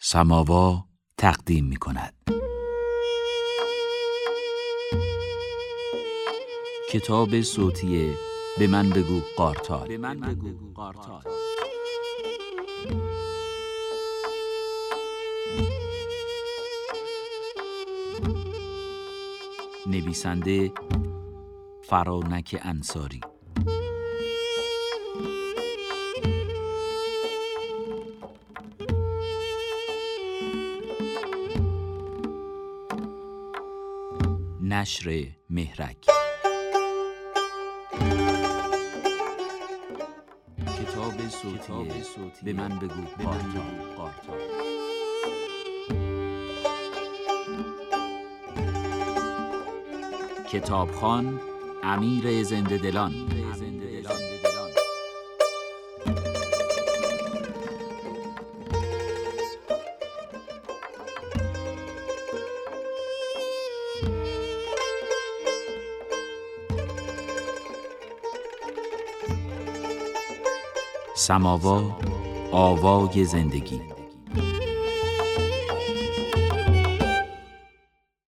سماوا تقدیم می کند. کتاب صوتی به من بگو قارتال. نویسنده فرانک انصاری. نشر مهرک. کتاب صوتی به من بگو قارتال. کتابخوان امیر زنده دلان. سماوا، آوای زندگی.